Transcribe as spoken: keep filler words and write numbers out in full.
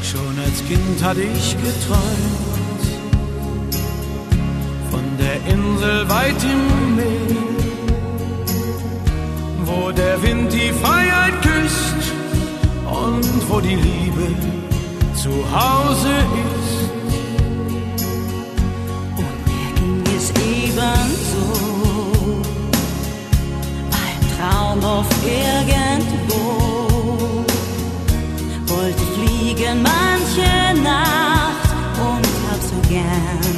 Schon als Kind hatte ich geträumt von der Insel weit im Meer, wo der Wind die Freiheit küsst und wo die Liebe zu Hause ist. Und mir ging es ebenso, ein Traum auf irgendwo. Wollte fliegen manche Nacht und hab so gern